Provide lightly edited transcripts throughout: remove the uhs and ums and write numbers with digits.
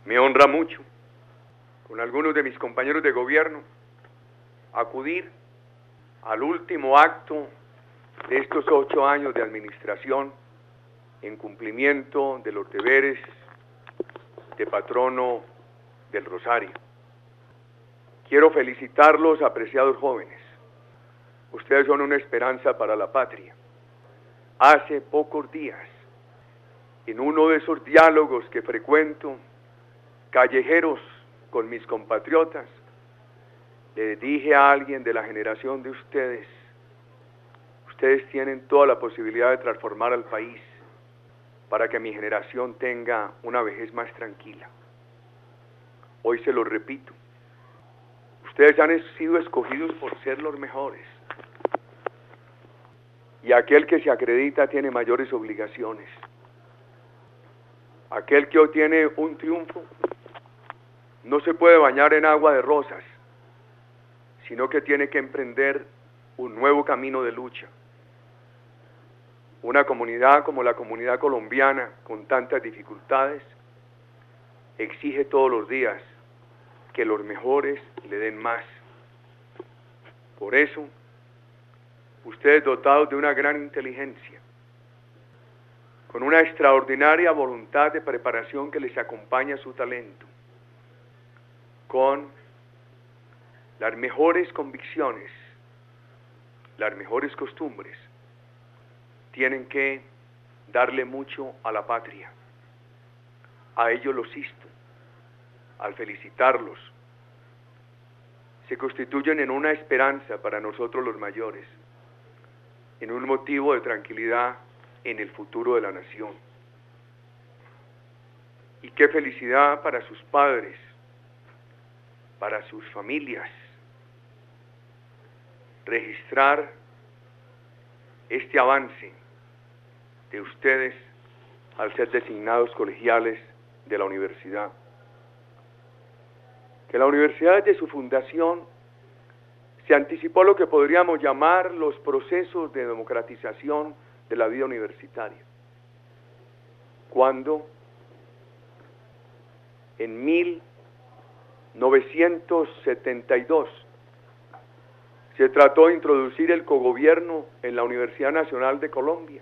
Me honra mucho, con algunos de mis compañeros de gobierno, acudir al último acto de estos 8 años de administración en cumplimiento de los deberes de patrono del Rosario. Quiero felicitarlos, apreciados jóvenes. Ustedes son una esperanza para la patria. Hace pocos días, en uno de esos diálogos que frecuento, callejeros con mis compatriotas, le dije a alguien de la generación de ustedes tienen toda la posibilidad de transformar al país para que mi generación tenga una vejez más tranquila. Hoy se lo repito, ustedes han sido escogidos por ser los mejores, y aquel que se acredita tiene mayores obligaciones. Aquel que obtiene un triunfo no se puede bañar en agua de rosas, sino que tiene que emprender un nuevo camino de lucha. Una comunidad como la comunidad colombiana, con tantas dificultades, exige todos los días que los mejores le den más. Por eso, ustedes dotados de una gran inteligencia, con una extraordinaria voluntad de preparación que les acompaña su talento, con las mejores convicciones, las mejores costumbres, tienen que darle mucho a la patria. A ellos los insto, al felicitarlos, se constituyen en una esperanza para nosotros los mayores, en un motivo de tranquilidad en el futuro de la nación. Y qué felicidad para sus padres, para sus familias, registrar este avance de ustedes al ser designados colegiales de la universidad. Que la universidad desde su fundación se anticipó lo que podríamos llamar los procesos de democratización de la vida universitaria. Cuando en 1972 se trató de introducir el cogobierno en la Universidad Nacional de Colombia,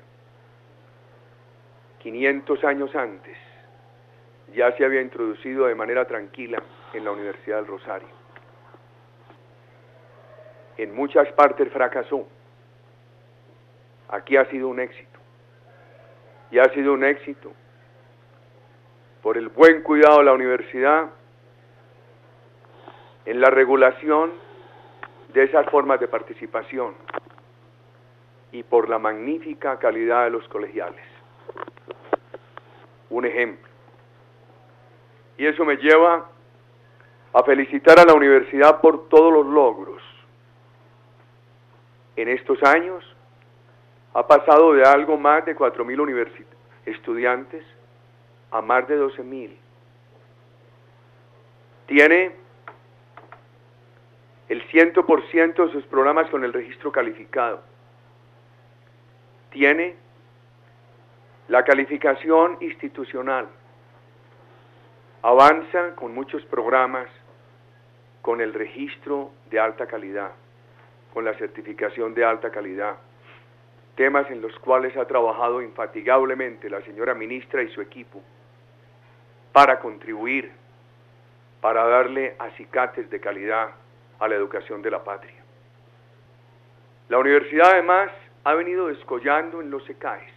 500 años antes ya se había introducido de manera tranquila en la Universidad del Rosario. En muchas partes fracasó. Aquí ha sido un éxito. Y ha sido un éxito por el buen cuidado de la universidad en la regulación de esas formas de participación y por la magnífica calidad de los colegiales. Un ejemplo. Y eso me lleva a felicitar a la universidad por todos los logros. En estos años ha pasado de algo más de 4.000 estudiantes a más de 12.000. Tiene el 100% de sus programas con el registro calificado. Tiene la calificación institucional. Avanza con muchos programas con el registro de alta calidad, con la certificación de alta calidad, temas en los cuales ha trabajado infatigablemente la señora ministra y su equipo para contribuir, para darle acicates de calidad a la educación de la patria. La universidad además ha venido descollando en los ECAES,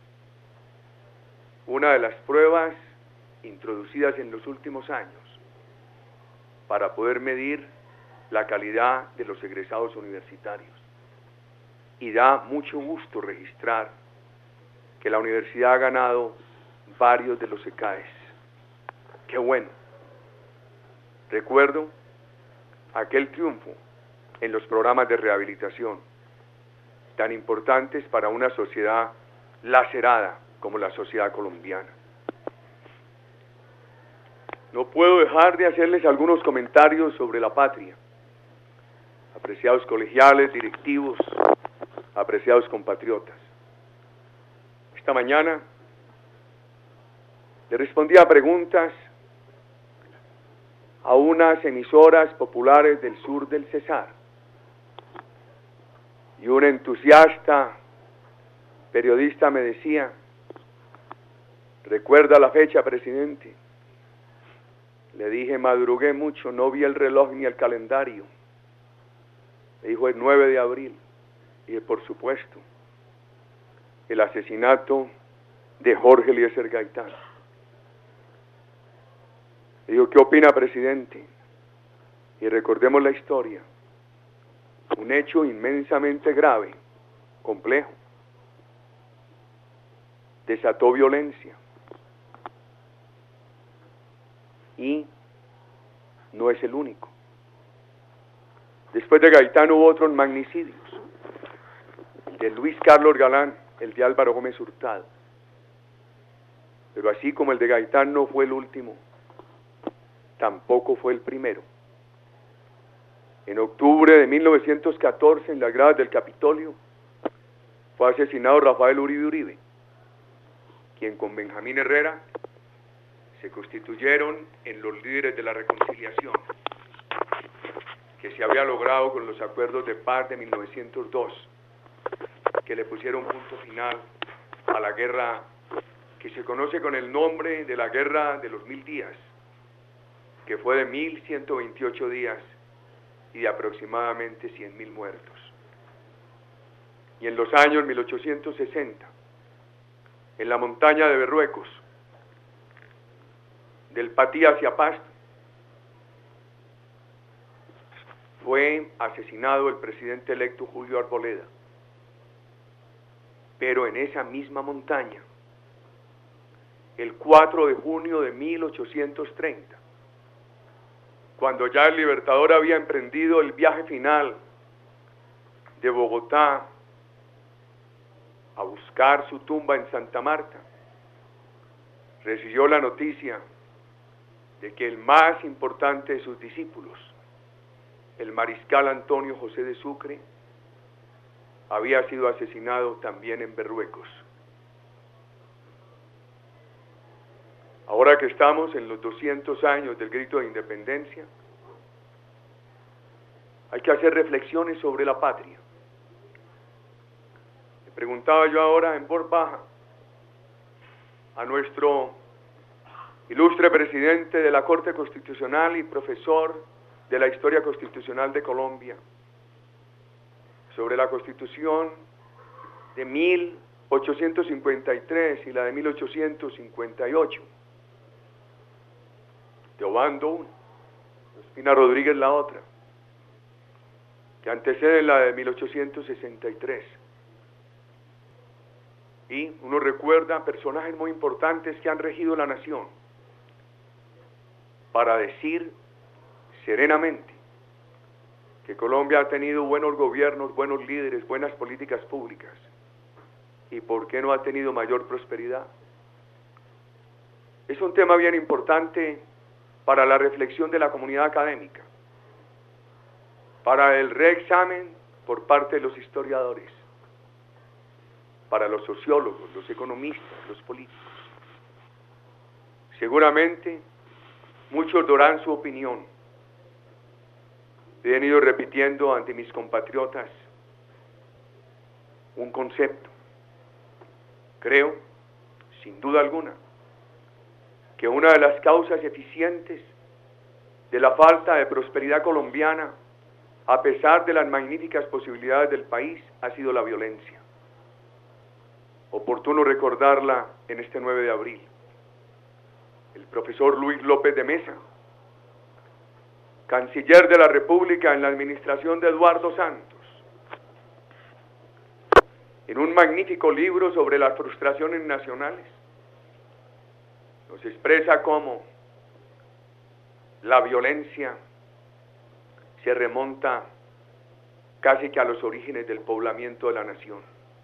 una de las pruebas introducidas en los últimos años para poder medir la calidad de los egresados universitarios. Y da mucho gusto registrar que la universidad ha ganado varios de los ECAES. ¡Qué bueno! Recuerdo aquel triunfo en los programas de rehabilitación, tan importantes para una sociedad lacerada como la sociedad colombiana. No puedo dejar de hacerles algunos comentarios sobre la patria. Apreciados colegiales, directivos, apreciados compatriotas. Esta mañana le respondí a preguntas a unas emisoras populares del sur del Cesar, y un entusiasta periodista me decía: ¿recuerda la fecha, presidente? Le dije: madrugué mucho, no vi el reloj ni el calendario. Me dijo: el 9 de abril. Y dije: por supuesto, el asesinato de Jorge Eliezer Gaitán. Le digo: ¿qué opina, presidente? Y recordemos la historia. Un hecho inmensamente grave, complejo. Desató violencia. Y no es el único. Después de Gaitán hubo otros magnicidios. El de Luis Carlos Galán, el de Álvaro Gómez Hurtado. Pero así como el de Gaitán no fue el último, tampoco fue el primero. En octubre de 1914, en las gradas del Capitolio, fue asesinado Rafael Uribe Uribe, quien con Benjamín Herrera se constituyeron en los líderes de la reconciliación que se había logrado con los acuerdos de paz de 1902, que le pusieron punto final a la guerra que se conoce con el nombre de la Guerra de los 1000 días, que fue de 1128 días y de aproximadamente 100.000 muertos. Y en los años 1860, en la montaña de Berruecos, del Patí hacia Pasto, fue asesinado el presidente electo Julio Arboleda. Pero en esa misma montaña, el 4 de junio de 1830, cuando ya el Libertador había emprendido el viaje final de Bogotá a buscar su tumba en Santa Marta, recibió la noticia de que el más importante de sus discípulos, el mariscal Antonio José de Sucre, había sido asesinado también en Berruecos. Ahora que estamos en los 200 años del grito de independencia, hay que hacer reflexiones sobre la patria. Le preguntaba yo ahora en voz baja a nuestro ilustre presidente de la Corte Constitucional y profesor de la Historia Constitucional de Colombia sobre la Constitución de 1853 y la de 1858. Teobando una, Espina Rodríguez la otra, que antecede la de 1863. Y uno recuerda personajes muy importantes que han regido la nación para decir serenamente que Colombia ha tenido buenos gobiernos, buenos líderes, buenas políticas públicas. ¿Y por qué no ha tenido mayor prosperidad? Es un tema bien importante para la reflexión de la comunidad académica, para el reexamen por parte de los historiadores, para los sociólogos, los economistas, los políticos. Seguramente muchos darán su opinión. He venido repitiendo ante mis compatriotas un concepto. Creo, sin duda alguna, que una de las causas eficientes de la falta de prosperidad colombiana, a pesar de las magníficas posibilidades del país, ha sido la violencia. Oportuno recordarla en este 9 de abril. El profesor Luis López de Mesa, canciller de la República en la administración de Eduardo Santos, en un magnífico libro sobre las frustraciones nacionales, nos expresa cómo la violencia se remonta casi que a los orígenes del poblamiento de la nación.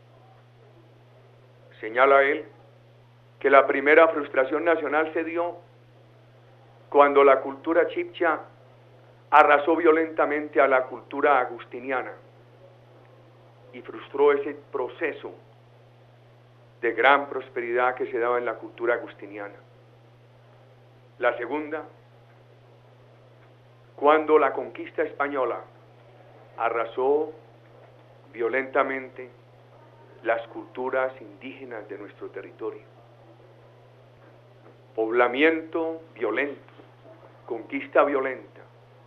Señala él que la primera frustración nacional se dio cuando la cultura chibcha arrasó violentamente a la cultura agustiniana y frustró ese proceso de gran prosperidad que se daba en la cultura agustiniana. La segunda cuando la conquista española arrasó violentamente las culturas indígenas de nuestro territorio. Poblamiento violento, conquista violenta,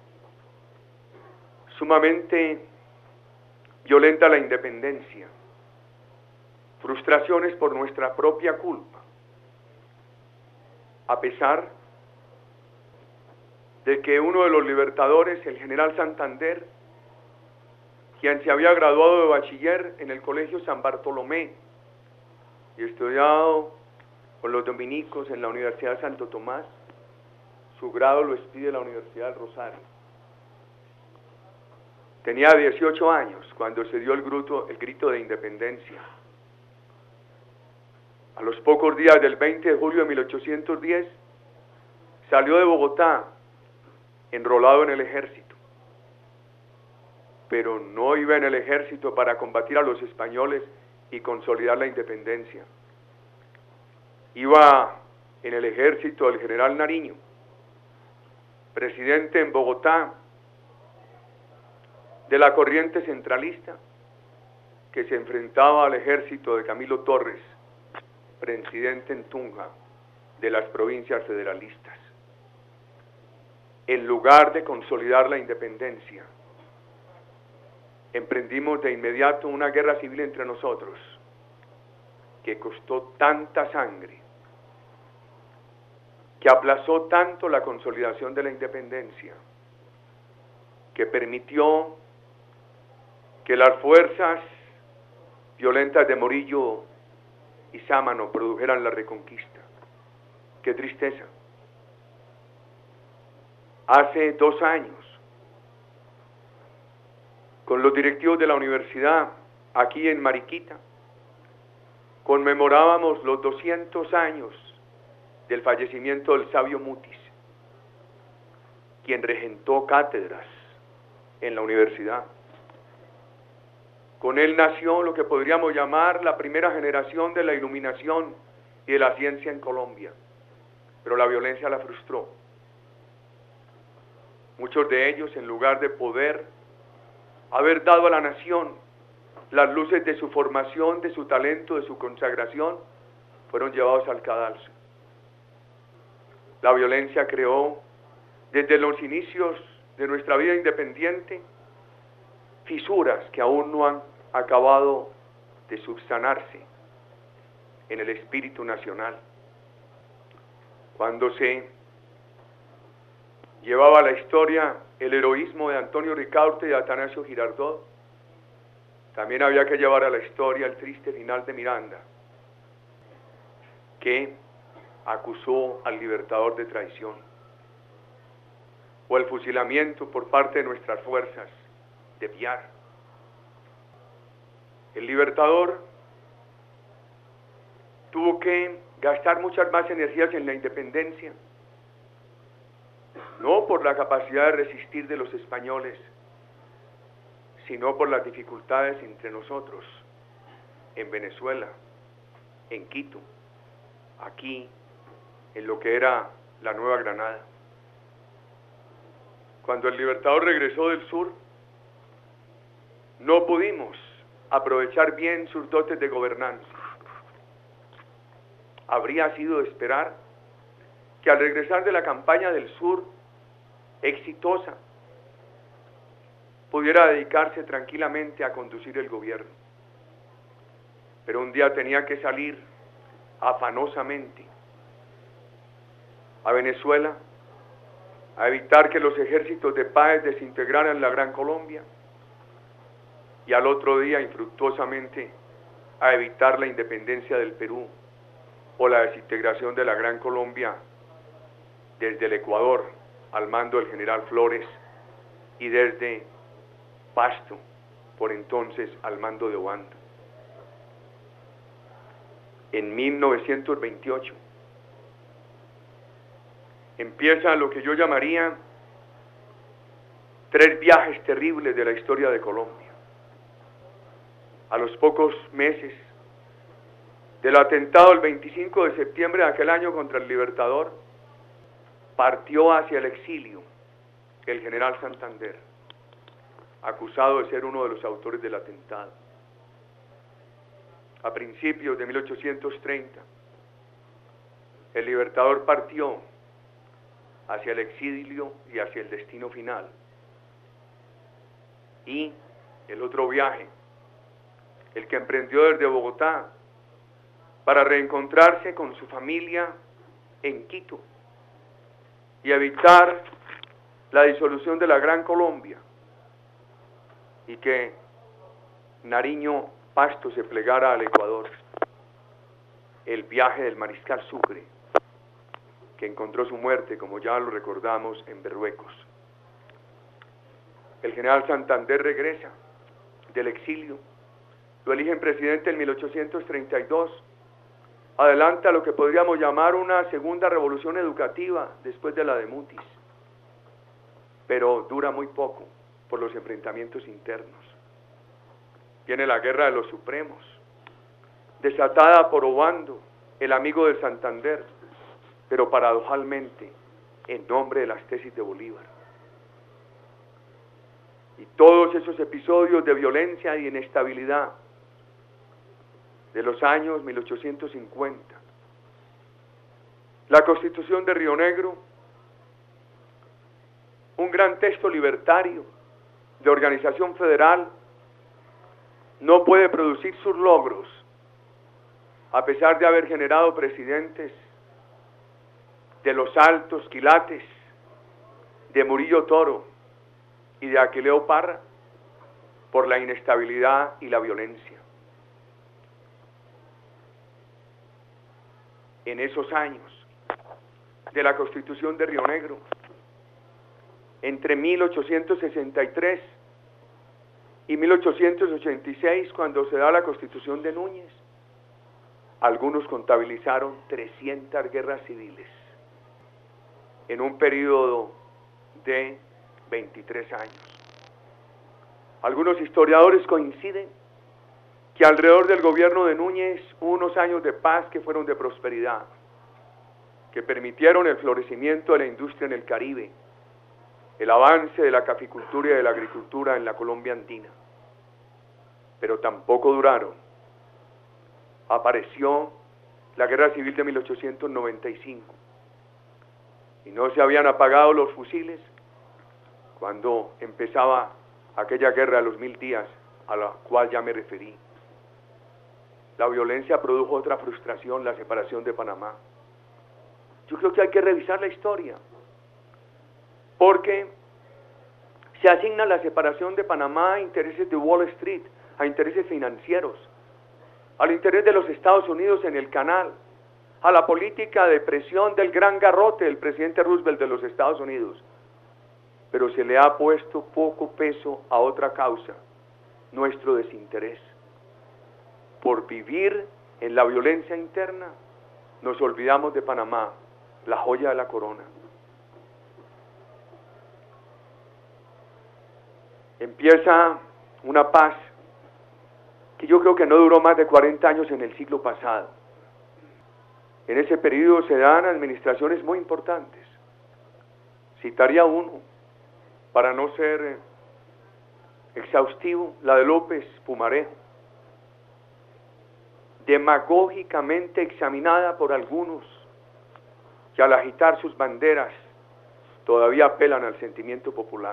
sumamente violenta la independencia, frustraciones por nuestra propia culpa, a pesar de que uno de los libertadores, el general Santander, quien se había graduado de bachiller en el Colegio San Bartolomé y estudiado con los dominicos en la Universidad de Santo Tomás, su grado lo expide la Universidad del Rosario. Tenía 18 años cuando se dio el grito de independencia. A los pocos días del 20 de julio de 1810, salió de Bogotá, enrolado en el ejército. Pero no iba en el ejército para combatir a los españoles y consolidar la independencia. Iba en el ejército del general Nariño, presidente en Bogotá de la corriente centralista, que se enfrentaba al ejército de Camilo Torres, presidente en Tunja de las provincias federalistas. En lugar de consolidar la independencia, emprendimos de inmediato una guerra civil entre nosotros, que costó tanta sangre, que aplazó tanto la consolidación de la independencia, que permitió que las fuerzas violentas de Morillo y Sámano produjeran la reconquista. ¡Qué tristeza! Hace 2 años, con los directivos de la universidad, aquí en Mariquita, conmemorábamos los 200 años del fallecimiento del sabio Mutis, quien regentó cátedras en la universidad. Con él nació lo que podríamos llamar la primera generación de la iluminación y de la ciencia en Colombia, pero la violencia la frustró. Muchos de ellos, en lugar de poder haber dado a la nación las luces de su formación, de su talento, de su consagración, fueron llevados al cadalso. La violencia creó, desde los inicios de nuestra vida independiente, fisuras que aún no han acabado de subsanarse en el espíritu nacional. Cuando se llevaba a la historia el heroísmo de Antonio Ricaurte y de Atanasio Girardot, también había que llevar a la historia el triste final de Miranda, que acusó al libertador de traición, o el fusilamiento por parte de nuestras fuerzas de Piar. El libertador tuvo que gastar muchas más energías en la independencia, no por la capacidad de resistir de los españoles, sino por las dificultades entre nosotros, en Venezuela, en Quito, aquí, en lo que era la Nueva Granada. Cuando el libertador regresó del sur, no pudimos aprovechar bien sus dotes de gobernanza. Habría sido de esperar que al regresar de la campaña del sur, exitosa, pudiera dedicarse tranquilamente a conducir el gobierno. Pero un día tenía que salir afanosamente a Venezuela a evitar que los ejércitos de Páez desintegraran la Gran Colombia, y al otro día infructuosamente a evitar la independencia del Perú o la desintegración de la Gran Colombia desde el Ecuador al mando del general Flores y desde Pasto, por entonces al mando de Obando. En 1928 empiezan lo que yo llamaría 3 viajes terribles de la historia de Colombia. A los pocos meses del atentado del 25 de septiembre de aquel año contra el Libertador, partió hacia el exilio el general Santander, acusado de ser uno de los autores del atentado. A principios de 1830, el Libertador partió hacia el exilio y hacia el destino final. Y el otro viaje, el que emprendió desde Bogotá para reencontrarse con su familia en Quito y evitar la disolución de la Gran Colombia y que Nariño Pasto se plegara al Ecuador. El viaje del mariscal Sucre, que encontró su muerte, como ya lo recordamos, en Berruecos. El general Santander regresa del exilio, lo eligen presidente en 1832, adelanta lo que podríamos llamar una segunda revolución educativa después de la de Mutis, pero dura muy poco por los enfrentamientos internos. Viene la Guerra de los Supremos, desatada por Obando, el amigo de Santander, pero paradojalmente en nombre de las tesis de Bolívar. Y todos esos episodios de violencia y inestabilidad de los años 1850. La Constitución de Río Negro, un gran texto libertario de organización federal, no puede producir sus logros a pesar de haber generado presidentes de los Altos Quilates, de Murillo Toro y de Aquileo Parra, por la inestabilidad y la violencia. En esos años de la Constitución de Río Negro, entre 1863 y 1886, cuando se da la Constitución de Núñez, algunos contabilizaron 300 guerras civiles en un periodo de 23 años. Algunos historiadores coinciden que alrededor del gobierno de Núñez hubo unos años de paz que fueron de prosperidad, que permitieron el florecimiento de la industria en el Caribe, el avance de la caficultura y de la agricultura en la Colombia andina. Pero tampoco duraron. Apareció la Guerra Civil de 1895 y no se habían apagado los fusiles cuando empezaba aquella guerra de los 1000 días a la cual ya me referí. La violencia produjo otra frustración, la separación de Panamá. Yo creo que hay que revisar la historia, porque se asigna la separación de Panamá a intereses de Wall Street, a intereses financieros, al interés de los Estados Unidos en el canal, a la política de presión del gran garrote del presidente Roosevelt de los Estados Unidos. Pero se le ha puesto poco peso a otra causa, nuestro desinterés. Por vivir en la violencia interna, nos olvidamos de Panamá, la joya de la corona. Empieza una paz que yo creo que no duró más de 40 años en el siglo pasado. En ese periodo se dan administraciones muy importantes. Citaría uno, para no ser exhaustivo, la de López Pumarejo, demagógicamente examinada por algunos que al agitar sus banderas todavía apelan al sentimiento popular.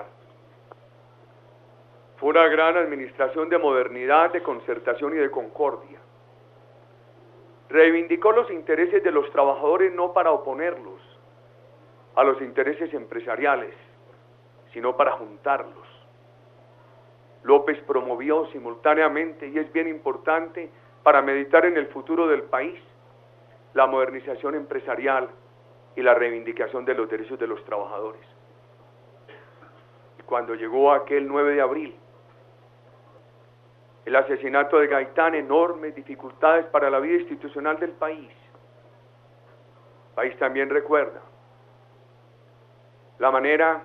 Fue una gran administración de modernidad, de concertación y de concordia. Reivindicó los intereses de los trabajadores no para oponerlos a los intereses empresariales, sino para juntarlos. López promovió simultáneamente, y es bien importante para meditar en el futuro del país, la modernización empresarial y la reivindicación de los derechos de los trabajadores. Y cuando llegó aquel 9 de abril, el asesinato de Gaitán, enormes dificultades para la vida institucional del país. El país también recuerda la manera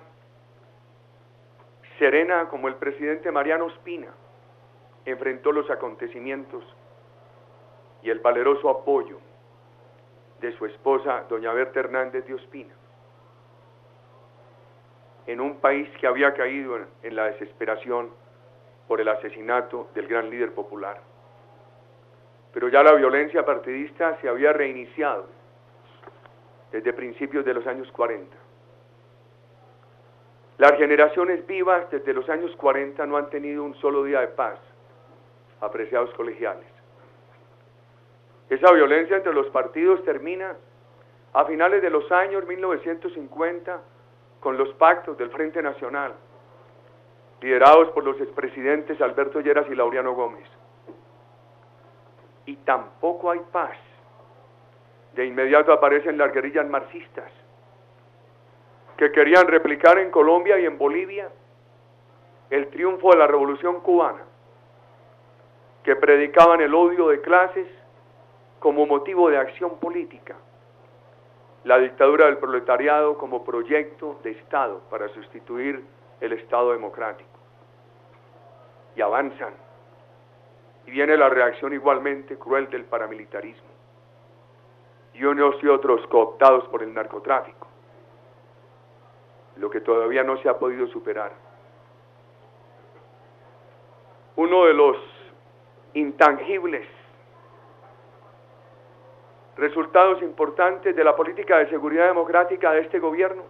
serena como el presidente Mariano Ospina enfrentó los acontecimientos y el valeroso apoyo de su esposa, doña Berta Hernández de Ospina. en un país que había caído en la desesperación por el asesinato del gran líder popular. Pero ya la violencia partidista se había reiniciado desde principios de los años 40. Las generaciones vivas desde los años 40 no han tenido un solo día de paz, apreciados colegiales. Esa violencia entre los partidos termina a finales de los años 1950 con los pactos del Frente Nacional, liderados por los expresidentes Alberto Lleras y Laureano Gómez. Y tampoco hay paz. De inmediato aparecen las guerrillas marxistas, que querían replicar en Colombia y en Bolivia el triunfo de la Revolución Cubana, que predicaban el odio de clases como motivo de acción política, la dictadura del proletariado como proyecto de Estado para sustituir el Estado democrático. Y avanzan, y viene la reacción igualmente cruel del paramilitarismo, y unos y otros cooptados por el narcotráfico, lo que todavía no se ha podido superar. Uno de los intangibles resultados importantes de la política de seguridad democrática de este gobierno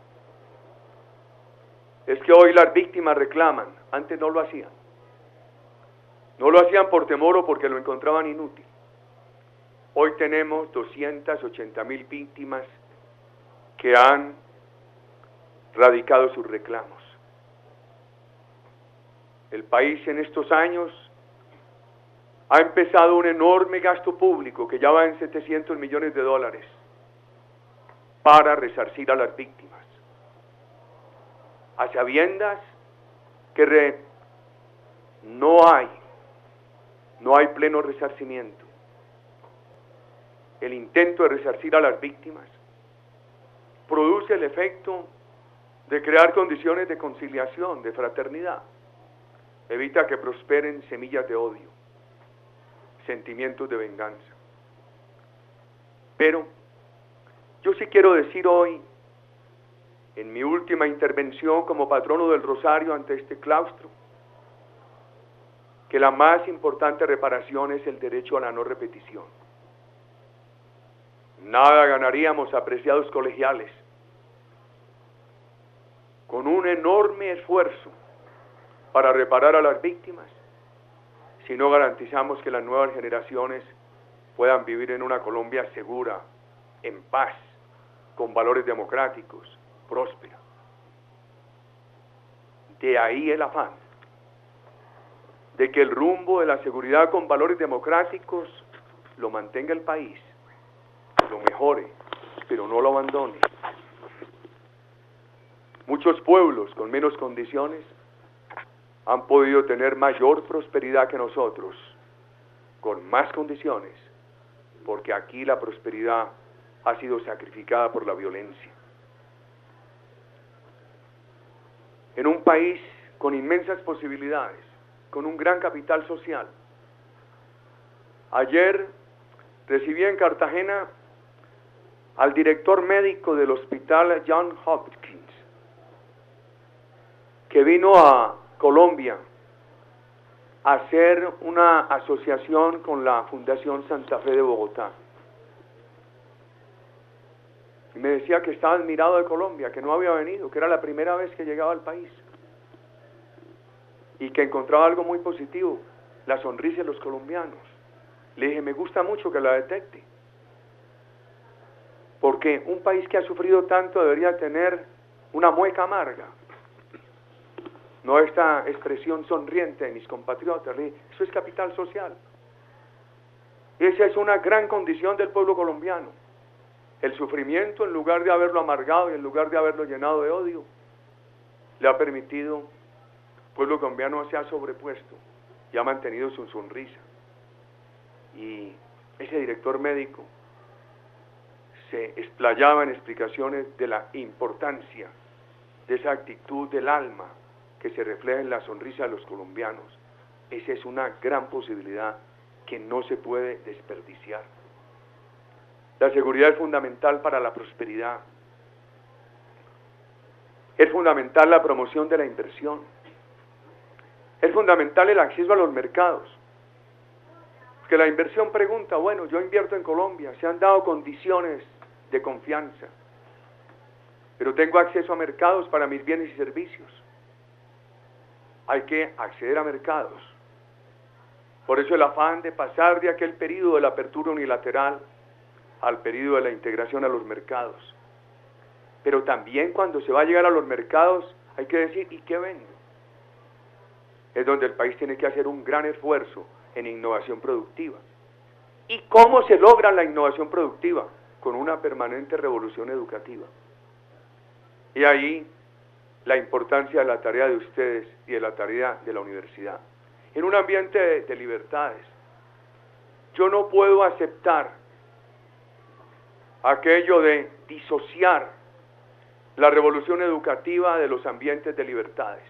es que hoy las víctimas reclaman, antes no lo hacían. No lo hacían por temor o porque lo encontraban inútil. Hoy tenemos 280.000 víctimas que han radicado sus reclamos. El país en estos años ha empezado un enorme gasto público que ya va en $700 millones para resarcir a las víctimas, a sabiendas que no hay pleno resarcimiento. El intento de resarcir a las víctimas produce el efecto de crear condiciones de conciliación, de fraternidad, evita que prosperen semillas de odio, sentimientos de venganza. Pero yo sí quiero decir hoy, en mi última intervención como patrono del Rosario ante este claustro, que la más importante reparación es el derecho a la no repetición. Nada ganaríamos, apreciados colegiales, con un enorme esfuerzo para reparar a las víctimas, si no garantizamos que las nuevas generaciones puedan vivir en una Colombia segura, en paz, con valores democráticos, próspera. De ahí el afán de que el rumbo de la seguridad con valores democráticos lo mantenga el país, lo mejore, pero no lo abandone. Muchos pueblos con menos condiciones han podido tener mayor prosperidad que nosotros, con más condiciones, porque aquí la prosperidad ha sido sacrificada por la violencia. En un país con inmensas posibilidades, con un gran capital social. Ayer recibí en Cartagena al director médico del hospital Johns Hopkins, que vino a Colombia a hacer una asociación con la Fundación Santa Fe de Bogotá. Y me decía que estaba admirado de Colombia, que no había venido, que era la primera vez que llegaba al país. Y que encontraba algo muy positivo, la sonrisa de los colombianos. Le dije, me gusta mucho que la detecte. Porque un país que ha sufrido tanto debería tener una mueca amarga. No esta expresión sonriente de mis compatriotas. Le dije, eso es capital social. Esa es una gran condición del pueblo colombiano. El sufrimiento, en lugar de haberlo amargado y en lugar de haberlo llenado de odio, le ha permitido, el pueblo colombiano se ha sobrepuesto y ha mantenido su sonrisa. Y ese director médico se explayaba en explicaciones de la importancia de esa actitud del alma que se refleja en la sonrisa de los colombianos. Esa es una gran posibilidad que no se puede desperdiciar. La seguridad es fundamental para la prosperidad. Es Es fundamental la promoción de la inversión. Es fundamental el acceso a los mercados. Que la inversión pregunta, bueno, yo invierto en Colombia, se han dado condiciones de confianza, pero tengo acceso a mercados para mis bienes y servicios. Hay que acceder a mercados. Por eso el afán de pasar de aquel periodo de la apertura unilateral al periodo de la integración a los mercados. Pero también cuando se va a llegar a los mercados hay que decir, ¿y qué vendo? Es donde el país tiene que hacer un gran esfuerzo en innovación productiva. ¿Y cómo se logra la innovación productiva? Con una permanente revolución educativa. Y ahí la importancia de la tarea de ustedes y de la tarea de la universidad. En un ambiente de libertades, yo no puedo aceptar aquello de disociar la revolución educativa de los ambientes de libertades.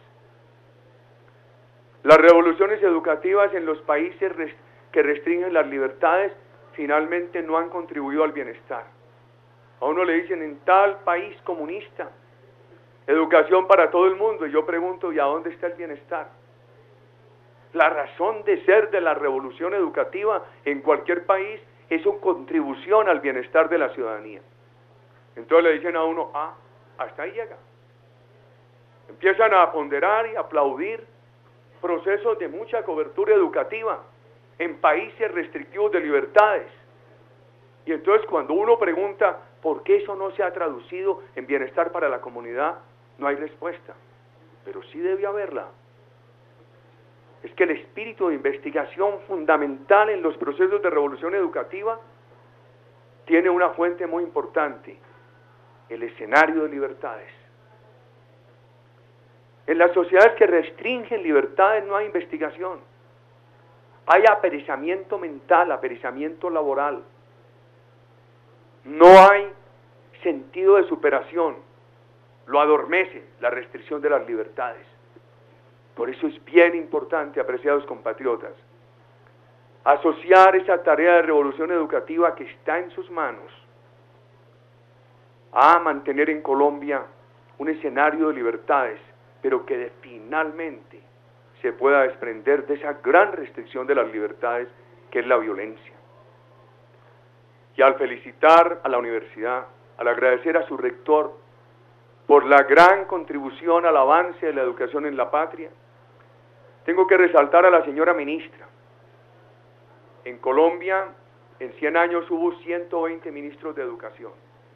Las revoluciones educativas en los países que restringen las libertades finalmente no han contribuido al bienestar. A uno le dicen en tal país comunista, educación para todo el mundo, y yo pregunto, ¿y a dónde está el bienestar? La razón de ser de la revolución educativa en cualquier país es su contribución al bienestar de la ciudadanía. Entonces le dicen a uno, hasta ahí llega. Empiezan a ponderar y aplaudir procesos de mucha cobertura educativa en países restrictivos de libertades. Y entonces cuando uno pregunta por qué eso no se ha traducido en bienestar para la comunidad, no hay respuesta. Pero sí debe haberla. Es que el espíritu de investigación fundamental en los procesos de revolución educativa tiene una fuente muy importante, el escenario de libertades. En las sociedades que restringen libertades no hay investigación. Hay aperezamiento mental, aperezamiento laboral. No hay sentido de superación. Lo adormece la restricción de las libertades. Por eso es bien importante, apreciados compatriotas, asociar esa tarea de revolución educativa que está en sus manos a mantener en Colombia un escenario de libertades, pero que finalmente se pueda desprender de esa gran restricción de las libertades que es la violencia. Y al felicitar a la universidad, al agradecer a su rector por la gran contribución al avance de la educación en la patria, tengo que resaltar a la señora ministra. En Colombia, en 100 años hubo 120 ministros de educación.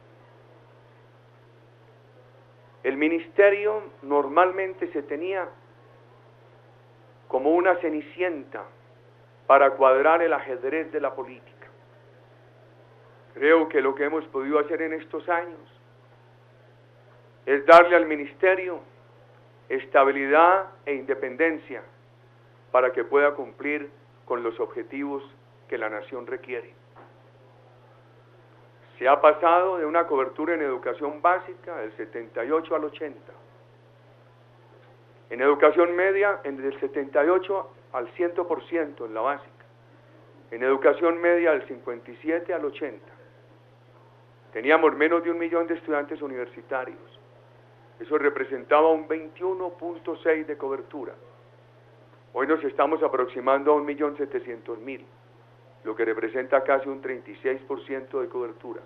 El ministerio normalmente se tenía como una cenicienta para cuadrar el ajedrez de la política. Creo que lo que hemos podido hacer en estos años es darle al ministerio estabilidad e independencia para que pueda cumplir con los objetivos que la nación requiere. Se ha pasado de una cobertura en educación básica del 78 al 80. En educación media, del 78 al 100% en la básica. En educación media, del 57 al 80. Teníamos menos de 1 millón de estudiantes universitarios. Eso representaba un 21.6 de cobertura. Hoy nos estamos aproximando a 1.700.000, lo que representa casi un 36% de cobertura.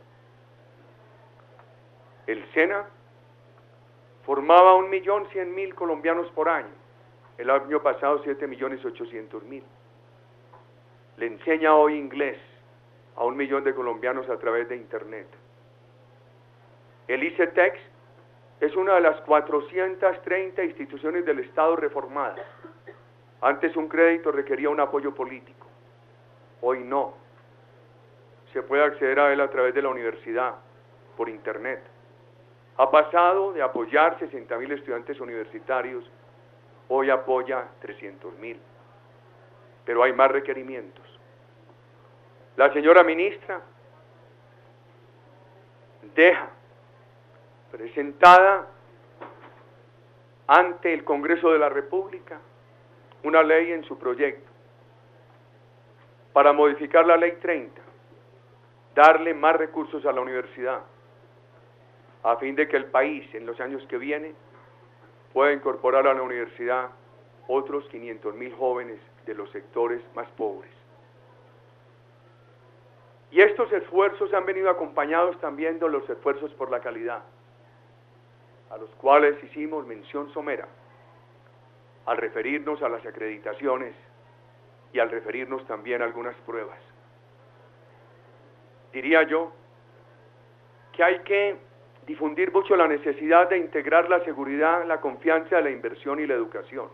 El SENA formaba 1.100.000 colombianos por año, el año pasado 7.800.000. Le enseña hoy inglés a 1 millón de colombianos a través de internet. El ICETEX es una de las 430 instituciones del Estado reformadas. Antes un crédito requería un apoyo político, hoy no. Se puede acceder a él a través de la universidad, por internet. Ha pasado de apoyar 60.000 estudiantes universitarios, hoy apoya 300.000. Pero hay más requerimientos. La señora ministra deja presentada ante el Congreso de la República una ley en su proyecto para modificar la Ley 30, darle más recursos a la universidad, a fin de que el país en los años que vienen pueda incorporar a la universidad otros 500.000 jóvenes de los sectores más pobres. Y estos esfuerzos han venido acompañados también de los esfuerzos por la calidad, a los cuales hicimos mención somera, al referirnos a las acreditaciones y al referirnos también a algunas pruebas. Diría yo que hay que difundir mucho la necesidad de integrar la seguridad, la confianza, la inversión y la educación.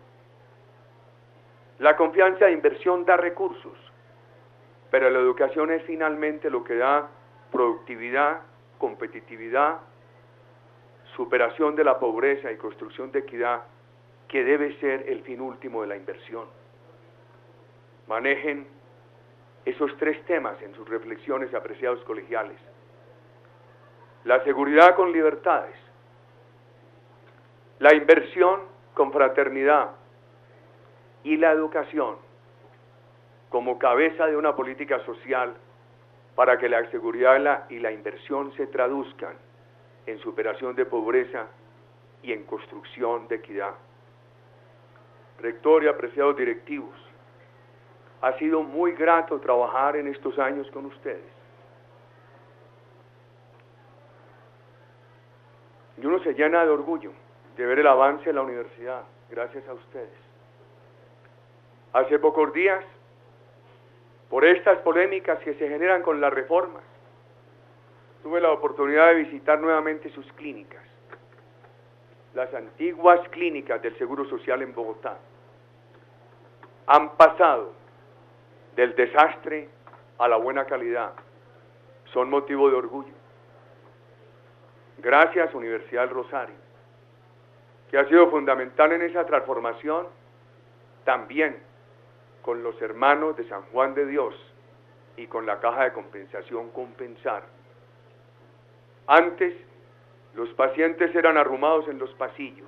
La confianza de inversión da recursos, pero la educación es finalmente lo que da productividad, competitividad, superación de la pobreza y construcción de equidad, que debe ser el fin último de la inversión. Manejen esos tres temas en sus reflexiones, apreciados colegiales. La seguridad con libertades, la inversión con fraternidad y la educación como cabeza de una política social para que la seguridad y la inversión se traduzcan en superación de pobreza y en construcción de equidad. Rector y apreciados directivos, ha sido muy grato trabajar en estos años con ustedes. Y uno se llena de orgullo de ver el avance de la universidad, gracias a ustedes. Hace pocos días, por estas polémicas que se generan con las reformas, tuve la oportunidad de visitar nuevamente sus clínicas, las antiguas clínicas del Seguro Social en Bogotá. Han pasado del desastre a la buena calidad, son motivo de orgullo. Gracias, Universidad del Rosario, que ha sido fundamental en esa transformación, también con los hermanos de San Juan de Dios y con la Caja de Compensación Compensar. Antes, los pacientes eran arrumados en los pasillos.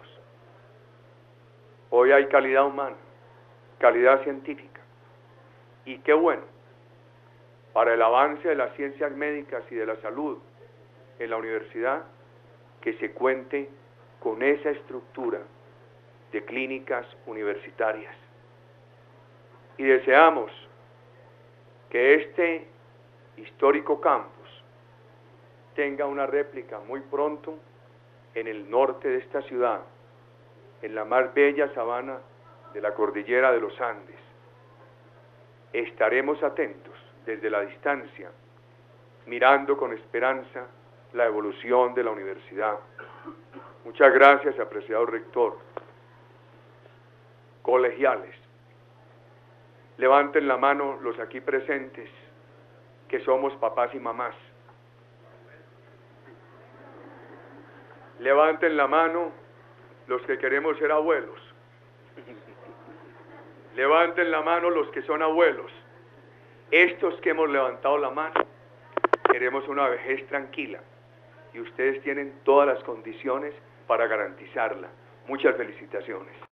Hoy hay calidad humana, calidad científica. Y qué bueno, para el avance de las ciencias médicas y de la salud en la universidad, que se cuente con esa estructura de clínicas universitarias. Y deseamos que este histórico campus tenga una réplica muy pronto en el norte de esta ciudad, en la más bella sabana de la cordillera de los Andes. Estaremos atentos desde la distancia, mirando con esperanza la evolución de la universidad. Muchas gracias, apreciado rector. Colegiales, levanten la mano los aquí presentes, que somos papás y mamás. Levanten la mano los que queremos ser abuelos. Levanten la mano los que son abuelos. Estos que hemos levantado la mano, queremos una vejez tranquila. Y ustedes tienen todas las condiciones para garantizarla. Muchas felicitaciones.